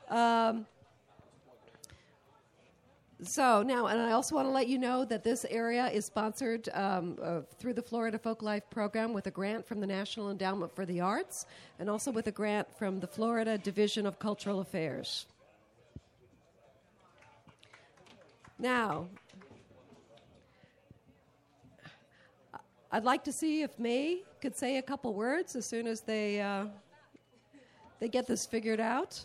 Um, So now, and I also want to let you know that this area is sponsored through the Florida Folk Life Program with a grant from the National Endowment for the Arts and also with a grant from the Florida Division of Cultural Affairs. Now, I'd like to see if May could say a couple words as soon as they get this figured out.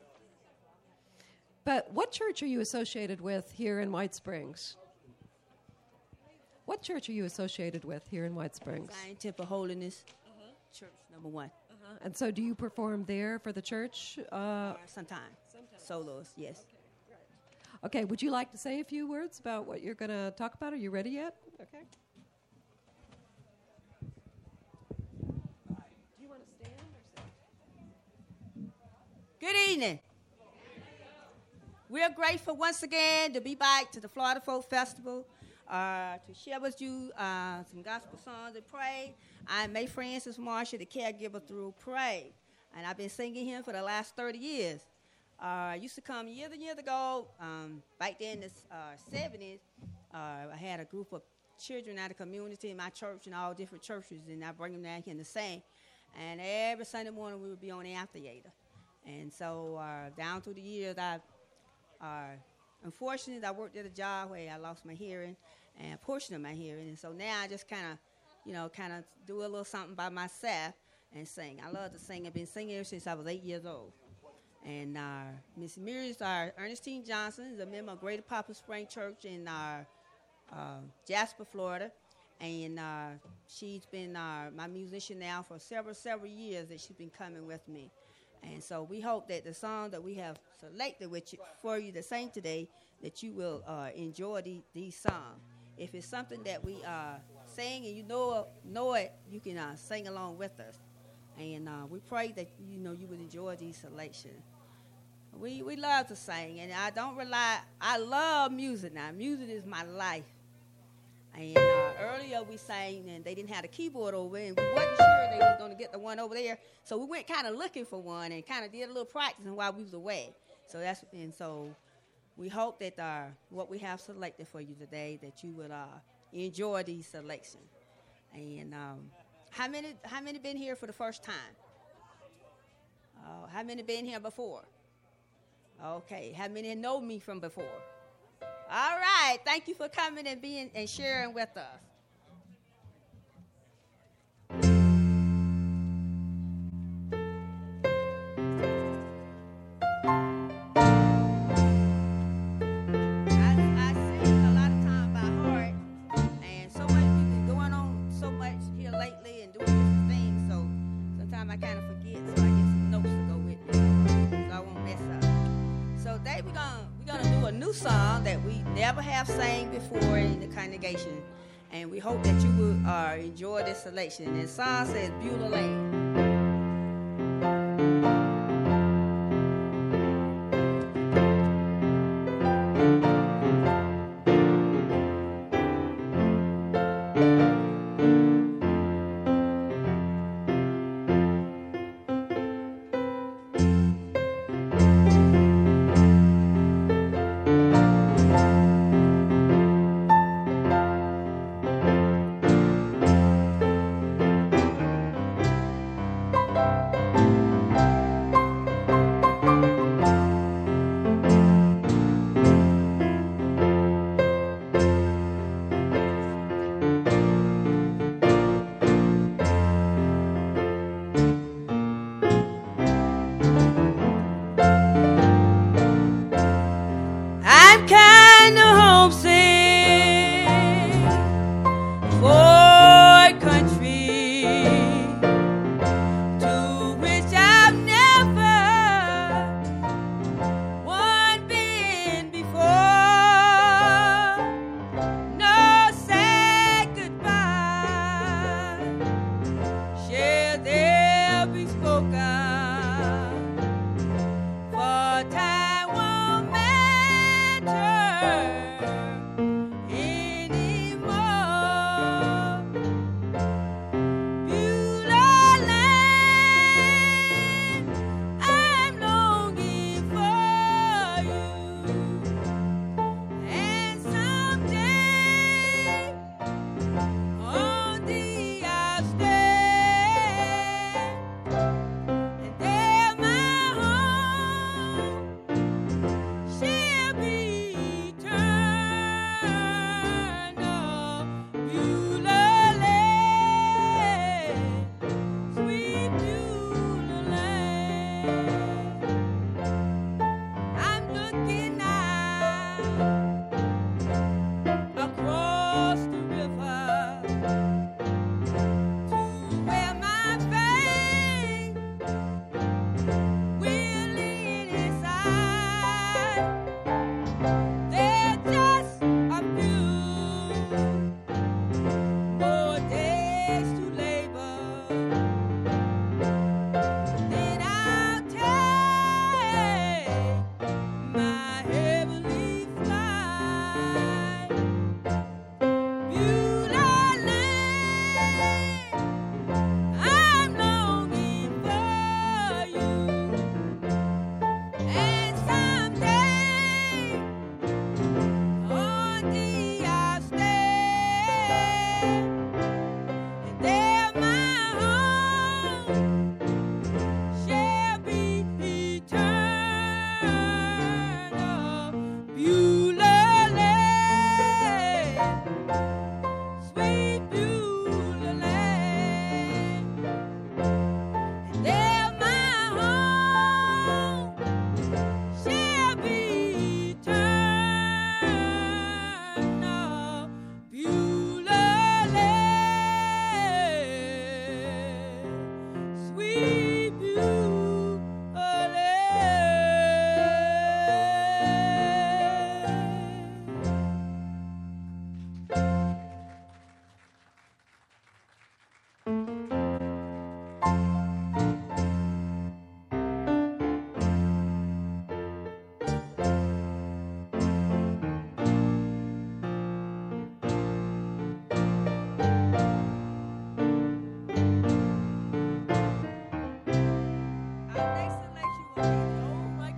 But what church are you associated with here in White Springs? What church are you associated with here in White Springs? Zion Temple Holiness Church number 1. And so do you perform there for the church? Sometimes. Solos, yes. Okay, would you like to say a few words about what you're going to talk about? Are you ready yet? Okay. Do you want to stand or sit? Good evening. We're grateful once again to be back to the Florida Folk Festival, to share with you some gospel songs and pray. I'm May Francis Marshall, the caregiver through Pray, and I've been singing here for the last 30 years. I used to come years and years ago, back then in the 70s, I had a group of children out of the community in my church and all different churches, and I bring them down here to sing. And every Sunday morning we would be on the amphitheater. And so down through the years, unfortunately, I worked at a job where I lost my hearing and a portion of my hearing. And so now I just kind of do a little something by myself and sing. I love to sing. I've been singing ever since I was 8 years old. And Miss Miriam, Ernestine Johnson, is a member of Greater Poplar Spring Church in Jasper, Florida. And she's been my musician now for several years that she's been coming with me. And so we hope that the song that we have selected for you to sing today, that you will enjoy these songs. If it's something that we sing and you know it, you can sing along with us. And we pray that you would enjoy these selections. We love to sing, and I love music now. Music is my life. And earlier we sang, and they didn't have a keyboard over, and we wasn't sure they was going to get the one over there. So we went kind of looking for one and kind of did a little practicing while we was away. So we hope that what we have selected for you today, that you will enjoy these selections. And how many been here for the first time? How many been here before? Okay. How many know me from before? All right. Thank you for coming and sharing with us. I sing a lot of time by heart, and so much we've been going on so much here lately and doing different things. So sometimes I kind of forget, so I get some notes to go with me, so I won't mess up. So today we're gonna do a new song that we never have sang before in the congregation, and we hope that you will enjoy this selection. And the song says Beulah Lane.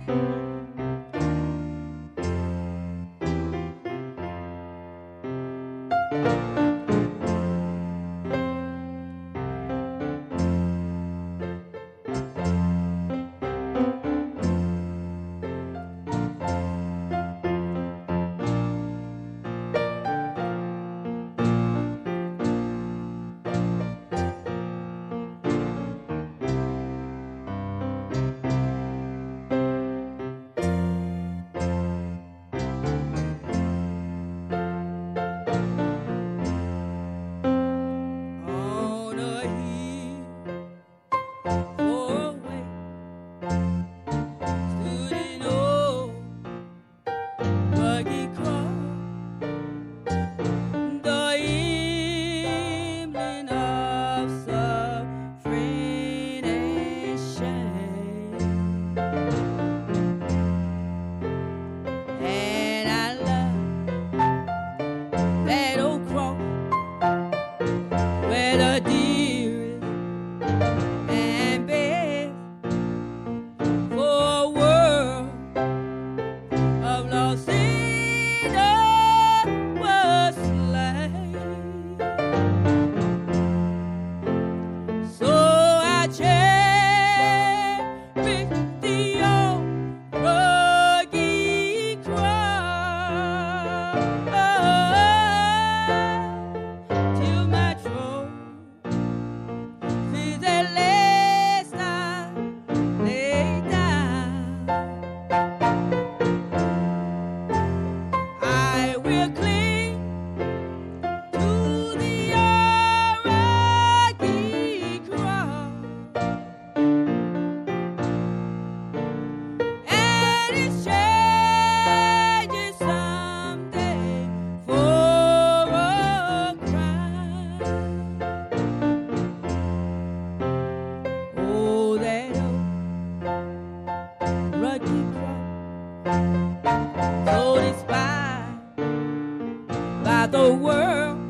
the world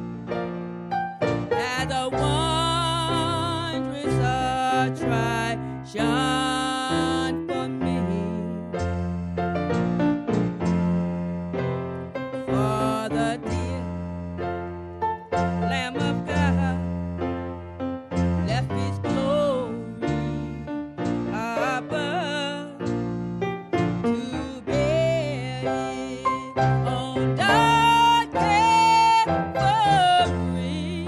as a wondrous attraction for me. For the dear Lamb of God left His glory above to bear it on dark Calvary.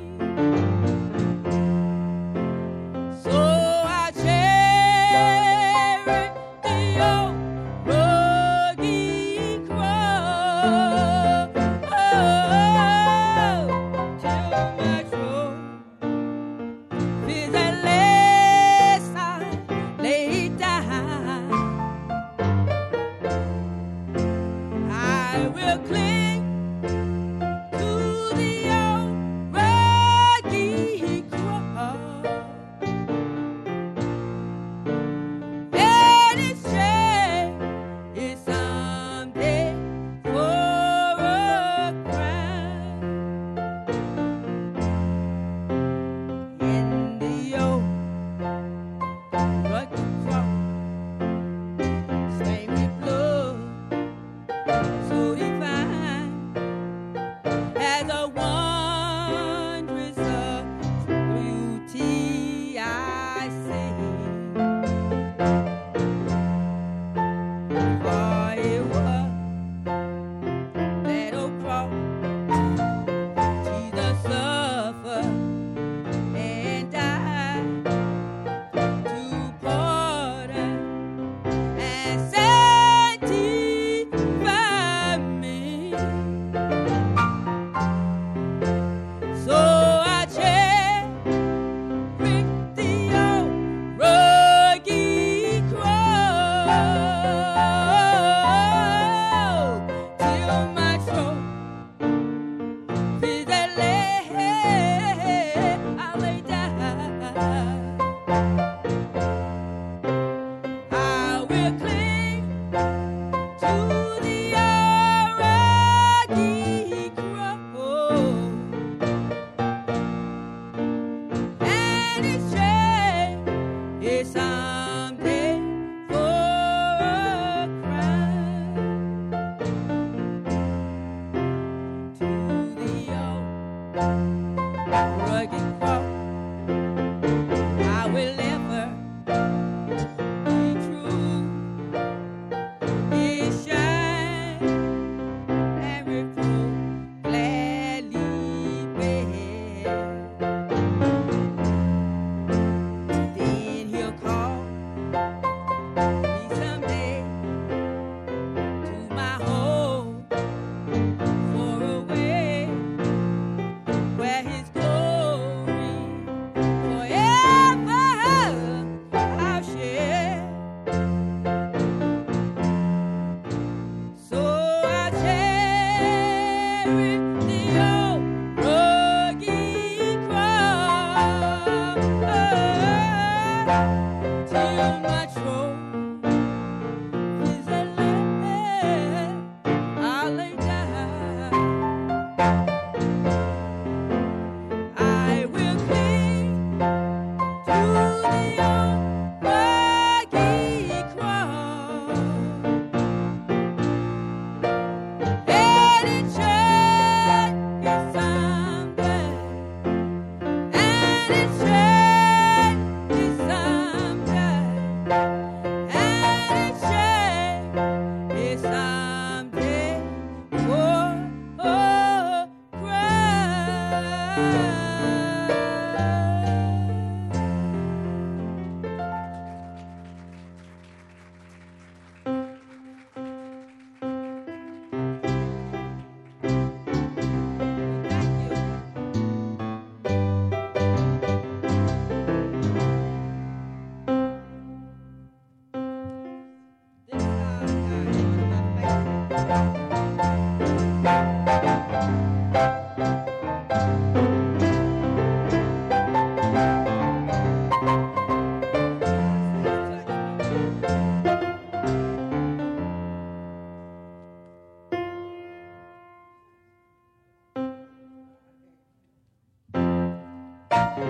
So I cherish the old rugged cross till my soul feels at last I lay down. I will cling to the old rugged cross, and its shame is someday for a crown. In the old rugged cross, stained with blood so divine.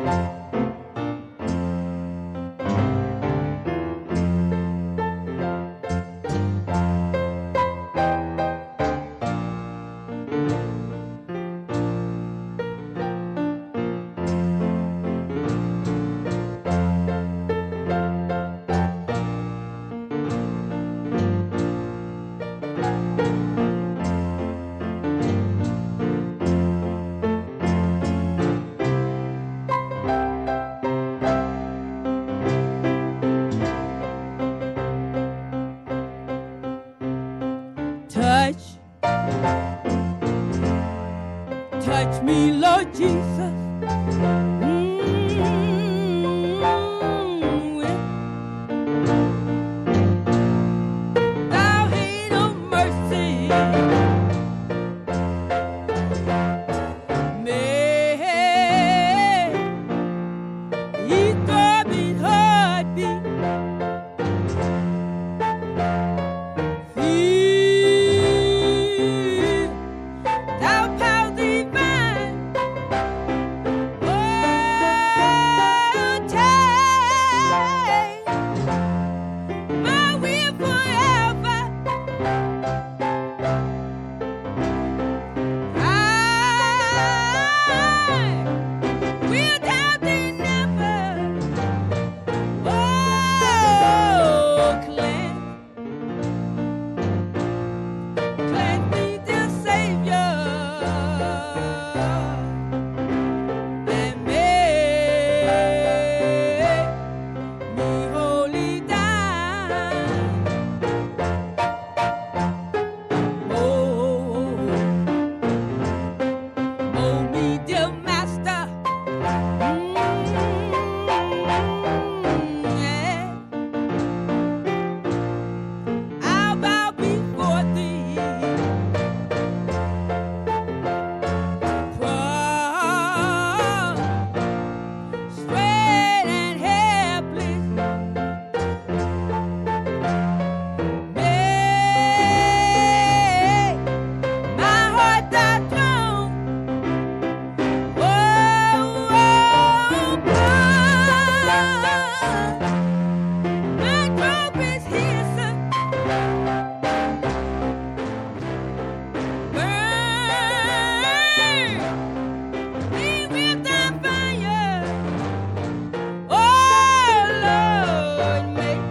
Touch me, Lord Jesus. Thou hand of mercy, may He throbbing heartbeat feel thou power divine. Oh, take my will forever. I will doubt thee never. Oh, cleanse me, dear Savior, and make me holy thine. Oh, me, dear Master. Yeah. I'll bow before thee, prostrate and helpless. Make my heart thy throne. Oh, my robe is here, son. Burn me with thy fire. Oh, Lord, make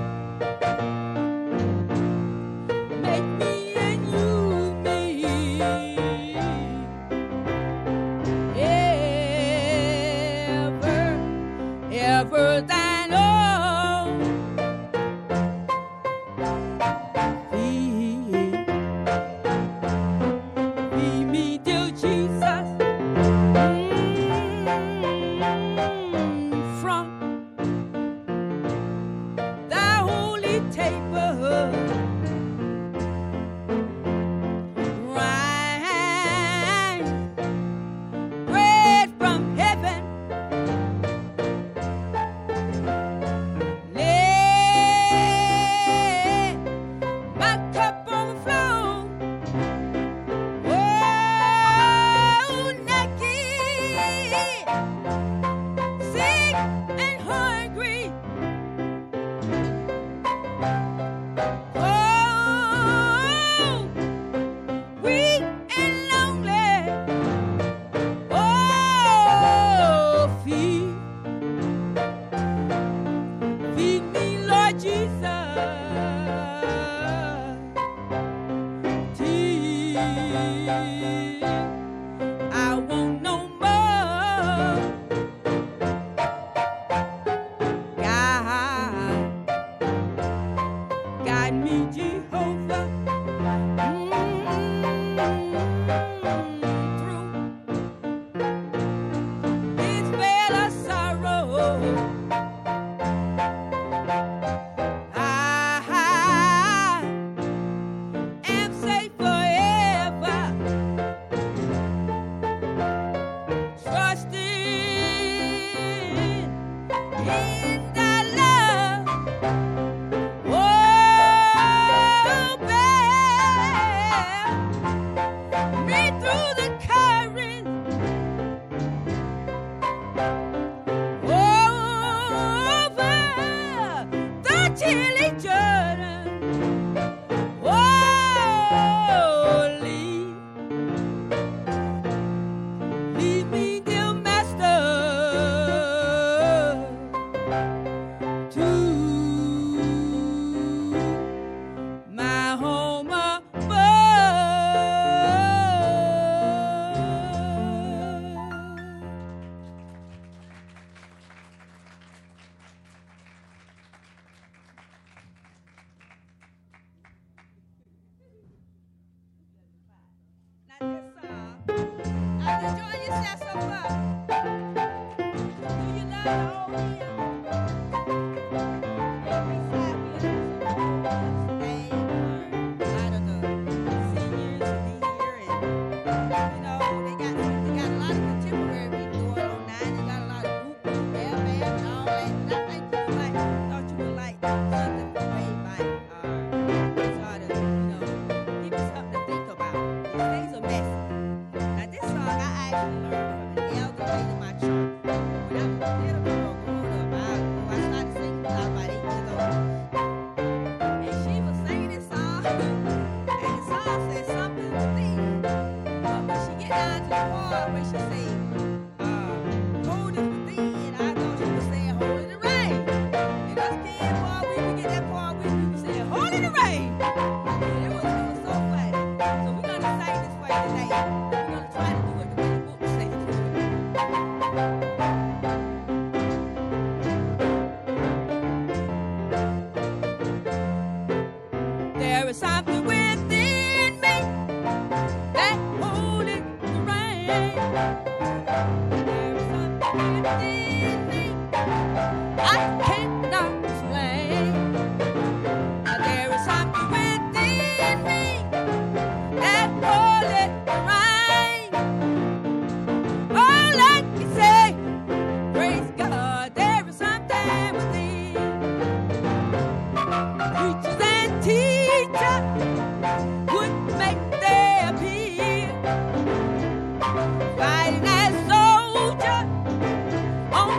me and use me. Ever thine own. Feed me, dear Jesus, from thy holy table. Right bread from heaven. Let my cup overflow. Oh, naked, sick and hungry. Oh, weak and lonely. Oh, feed me, Lord Jesus. Till I want no more. Guide me, Jehovah, through this vale of sorrow. I am safe forever, trusting in thy love. Oh, babe, got so far. Do you love the old hymn? There is something within me that holding the rain. There is something within me I cannot explain. There is something within me that holding the rain. All I can say, praise God, there is something within. Preachers and teachers would make their appeal, fighting as soldiers on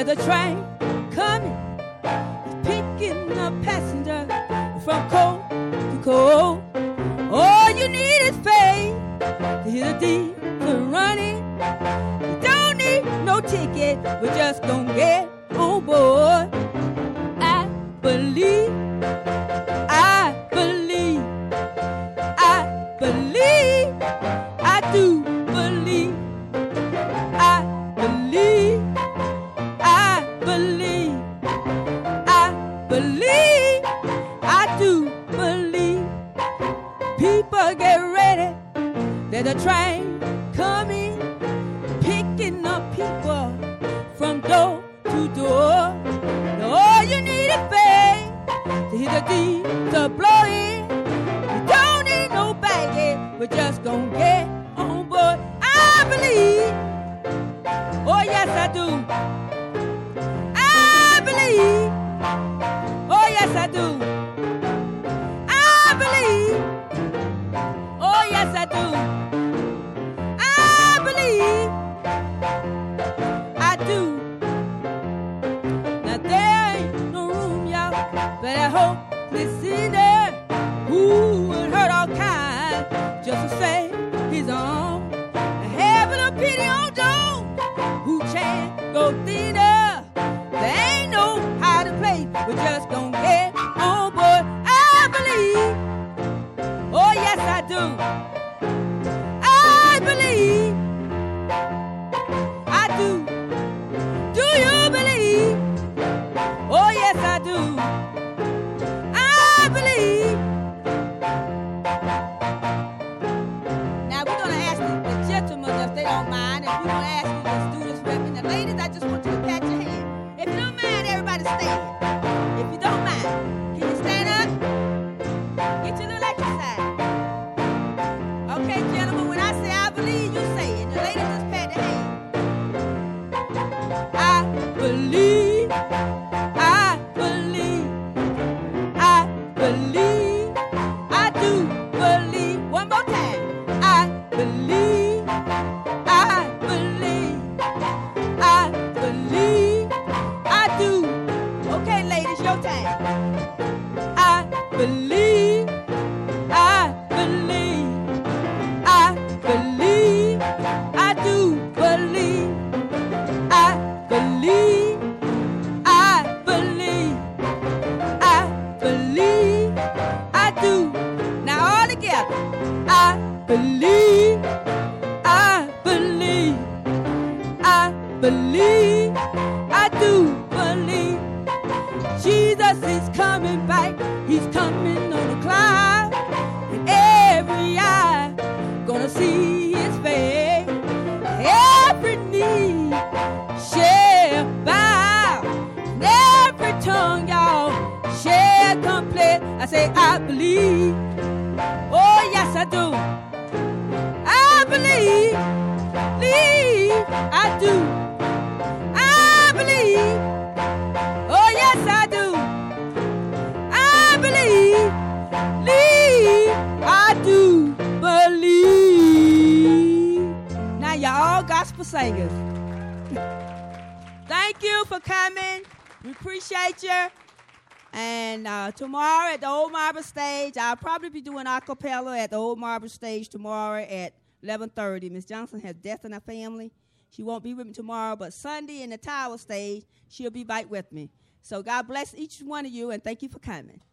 There's a train coming, it's picking up passengers from coast to coast. All you need is faith to hear the diesel running. You don't need no ticket, we're just gonna get on board. I believe, I believe, I believe, I do believe, I believe, I believe, I believe, I do believe. People get ready, there's a train coming, picking up people from door to door. All you need is faith to hear the diesel blowing. You don't need no baggage, we're just gonna get on board. I believe, oh yes I do. I believe, oh yes I do. I believe, oh yes I do. I believe, I do. Now there ain't no room, y'all, but I hope this sinner who would hurt all kinds just to save his own. Have a pity on Joe who can't go thinner. There ain't no hiding place, we're just gonna get on board. I believe, oh yes I do. I believe, I do. Do you believe? Oh yes I do. I believe. Now we're gonna ask the gentlemen if they don't mind, and we're gonna ask you the students rep and the ladies. I just want you to pat your hand. If you don't mind, everybody stand. If you don't mind, can you stand up? Get your little exercise. Okay, gentlemen, when I say I believe, you say it. The ladies just pat their hand. I believe, I believe, I believe, I do believe. One more time. I believe, I believe, I believe, I do. Okay, ladies, your time. I believe, I believe, I believe, I do believe, I believe, I believe, I believe, I do. Now all together. I believe, I believe, I believe, I do believe. Jesus is coming back, he's coming on a cloud, and every eye gonna see his face. Every knee shall bow, and every tongue, y'all, shall confess. I say, I believe. Oh, yes, I do. I believe. I do. I believe. Oh, yes, I do. I believe. I do believe. Now, y'all all gospel singers. Thank you for coming. We appreciate you. And tomorrow at the Old Marble Stage, I'll probably be doing a cappella at the Old Marble Stage tomorrow at 11:30. Miss Johnson has death in her family. She won't be with me tomorrow, but Sunday in the Tower Stage, she'll be back with me. So God bless each one of you, and thank you for coming.